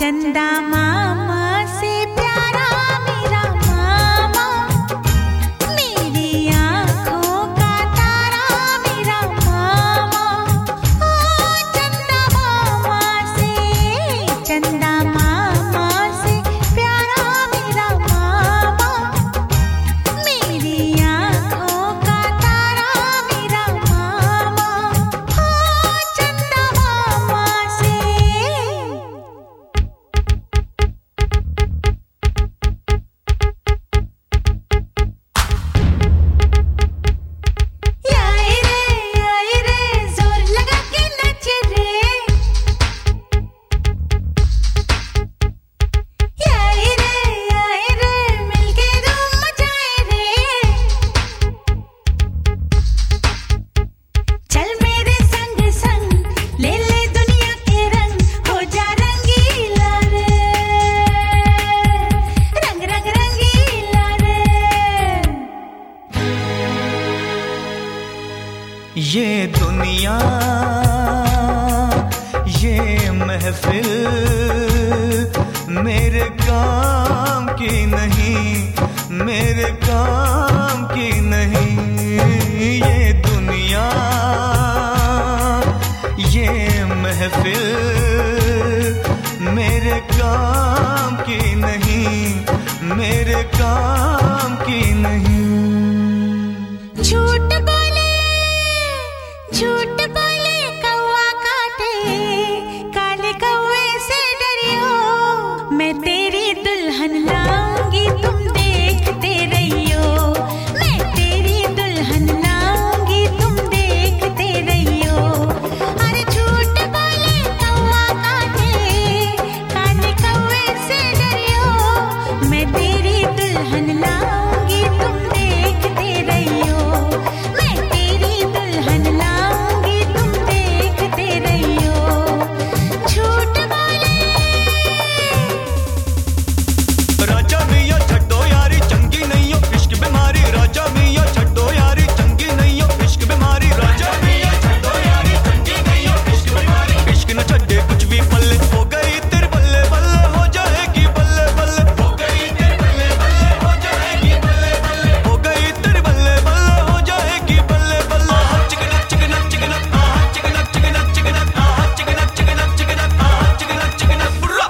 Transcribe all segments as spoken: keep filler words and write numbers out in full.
चंदा मामा से प्यारा मेरा मामा, मेरी आँखों का तारा मेरा मामा। ओ चंदा मामा से, चंदा मामा से प्यारा मेरा मामा, मेरी आँखों का तारा मेरा मामा। ओ चंदा मामा से। आए रे आए रे जोर लगा के नच रे, आए रे आए रे मिलके धूम मचाए रे। चल मेरे संग संग ले ले दुनिया के रंग, हो जा रंगीला रे, रंग रंग रंगीला रे। ये दुनिया ये महफिल मेरे काम की नहीं, मेरे काम की नहीं। ये दुनिया ये महफिल मेरे काम की नहीं, मेरे काम की नहीं। झूठ बोले झूठ बोले कौवा काटे, काले कौवे से डरियो, मैं तेरी दुल्हन लाऊंगी तुम देखते रहियो, मैं तेरी दुल्हन लाऊंगी तुम देखते रहियो। अरे झूठ बोले कौवा काटे, काले कौवे से डरियो, मैं तेरी दुल्हन लाऊंगी तुम देखते रहियो, मैं तेरी दुल्हन लाऊंगी तुम देखते रहियो। झूठ बोले राजा मियां छड्डो यारी चंगी नहीं हो इश्क बीमारी, राजा मियां छड्डो यारी चंगी नहीं हो इश्क बीमारी, राजा मियां छड्डो यारी चंगी नहीं हो इश्क बीमारी। इश्क न छड्डे कुछ भी पल्ले, हो गई तेरे बल्ले बल्ले हो जाएगी बल्ले बल्ले, हो गई तेरे बल्ले बल्ले हो जाएगी बल्ले बल्ले, हो गई तेरे बल्ले बल्ले हो जाएगी बल्ले बल्ले। चिकना चिकना चिकना आहा चिकना चिकना चिकना आहा चिकना चिकना चिकना आहा चिकना चिकना बुर्रा।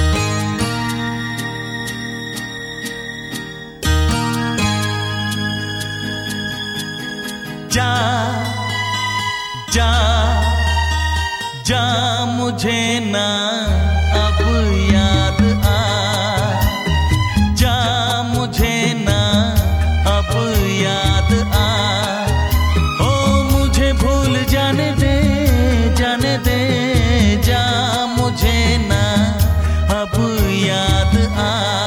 जा जा जा मुझे ना अब याद आ, जा मुझे ना अब याद आ। ओ मुझे भूल जाने दे जाने दे, जा मुझे ना अब याद आ।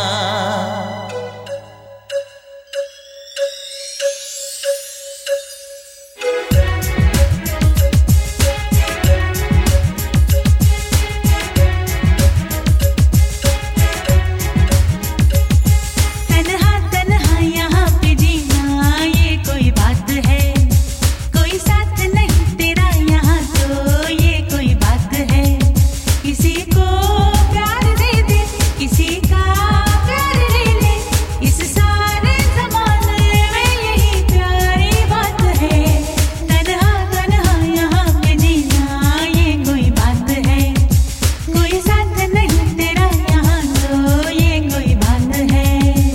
तन्हा तन्हा यहाँ पे जीना ये कोई बात है, कोई साथ नहीं तेरा यहाँ तो ये कोई बात है। किसी को प्यार दे दे, किसी का प्यार ले ले, इस सारे ज़माने में यही प्यारी बात है। तन्हा तन्हा यहाँ पे जीना ये कोई बात है, कोई साथ नहीं तेरा यहाँ तो ये कोई बात है।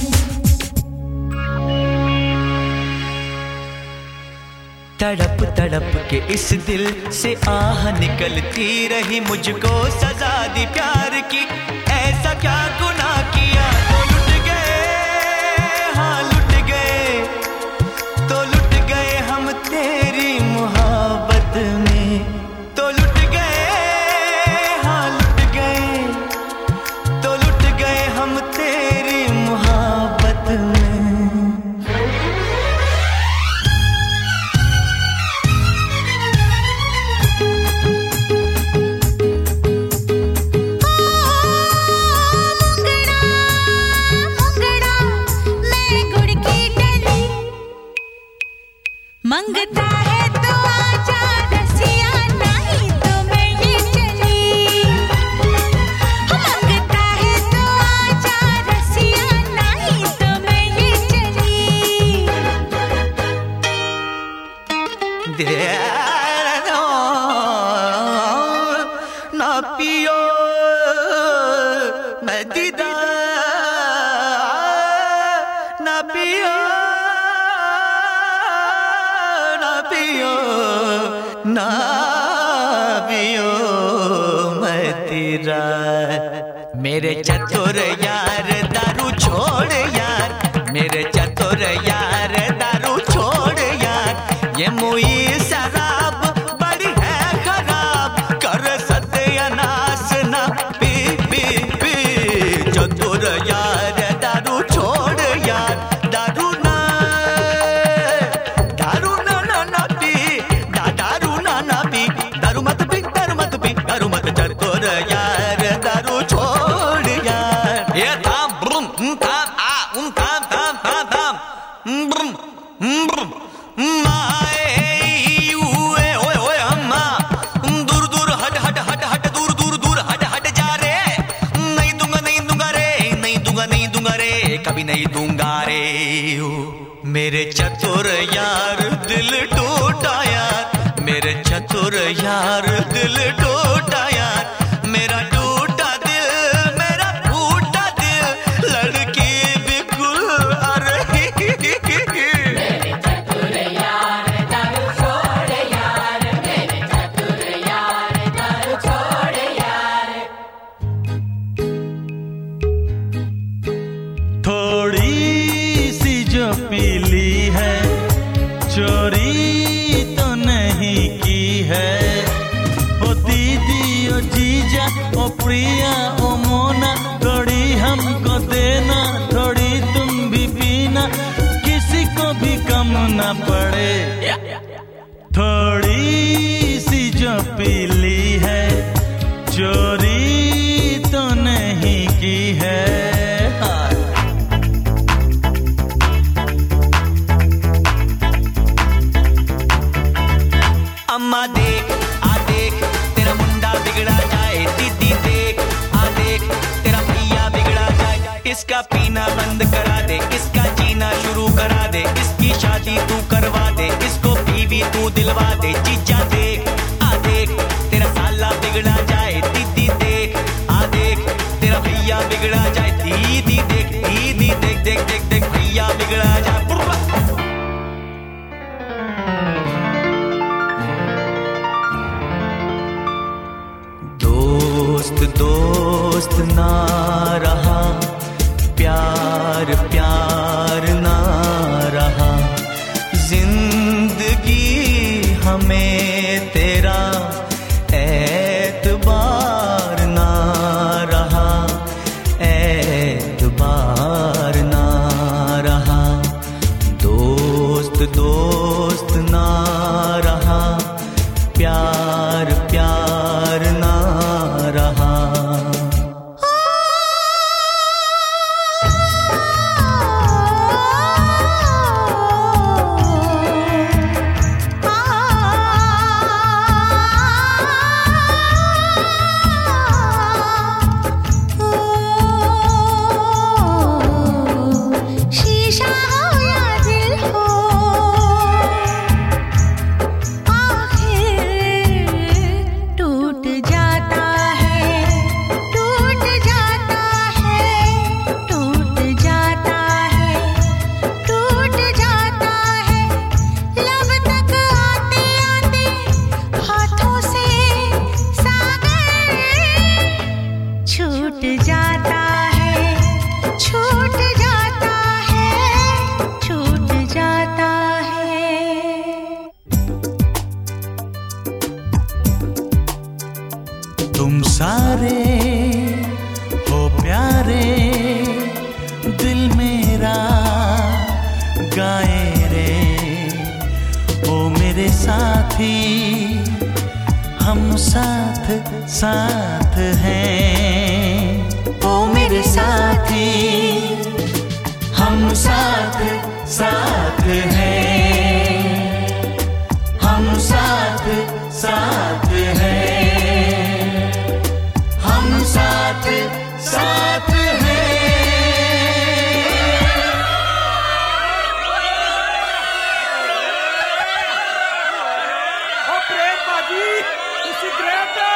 तड़प तड़प के इस दिल से आह निकलती रही, मुझको सजा दी प्यार की, ऐसा क्या गुनाह किया तो लुट गए, हाँ लुट गए, तो लुट गए हम तेरी मोहब्बत में, तो लुट गए, हाँ लुट गए, तो लुट गए हम तेरी मोहब्बत में। ओ दो ना पियो मैं दीदार ना पियो ना पियो ना पियो मैं तेरा मेरे चतुर यार दारू छोड़ यार मेरे चतुर यार दारू छोड़ यार ये मुई शराब बड़ी है खराब कर सत्यानाश ना पी पी पी चतुर यार दारू छोड़ यार दारू ना दारू ना ना ना पी दा दारू ना ना पी दारू मत पी दारू मत पी दारू मत चतुर यार दारू छोड़ यार ये थाम ब्रुम थाम आ उम थाम थाम थाम थाम ब्रुम ब्रुम माए ओए ओए ओए अम्मा दूर दूर हट हट हट हट दूर दूर दूर हट हट जा रे नहीं दूंगा नहीं दूंगा रे नहीं दूंगा नहीं दूंगा रे कभी नहीं दूंगा रे मेरे चतुर यार दिल टूटा यार मेरे चतुर यार दिल टूटा यार मेरा टूटा दिल मेरा फूटा दिल लड़की बिल्कुल आ रही मेरे चतुर यार दारू छोड़ यार मेरे चतुर यार दारू छोड़ यार थोड़ी सी जो पीली है चोरी तो नहीं की है ओ दीदी ओ जीजा ओ प्रिया ओ मोना थोड़ी हमको देना थोड़ी तुम भी पीना किसी को भी कम ना पड़े थोड़ी सी जो पीली है चोरी तो नहीं की है अम्मा देख आ देख तेरा मुंडा बिगड़ा जाए दीदी देख आ देख तेरा भैया बिगड़ा जाए इसका पीना बंद करा दे इसका जीना शुरू करा दे इसकी शादी तू करवा दे इसको बीवी तू दिलवा दे जीजा देख आ देख तेरा साला बिगड़ा जाए दीदी देख आ देख तेरा भैया बिगड़ा जाए दीदी देख दीदी देख देख देख देख भैया बिगड़ा जाए दोस्त दोस्त ना रहा प्यार प्यार ना रहा जिंदगी हमें तेरा एतबार ना रहा एतबार ना रहा दोस्त दोस्त ना रहा प्यार प्यार ना रहा शीशा हो या दिल हो गाए रे ओ मेरे साथी, हम साथ साथ हैं। ओ मेरे साथी हम साथ साथ हैं, हम साथ साथ हैं, हम साथ साथ हैं। ग्रेट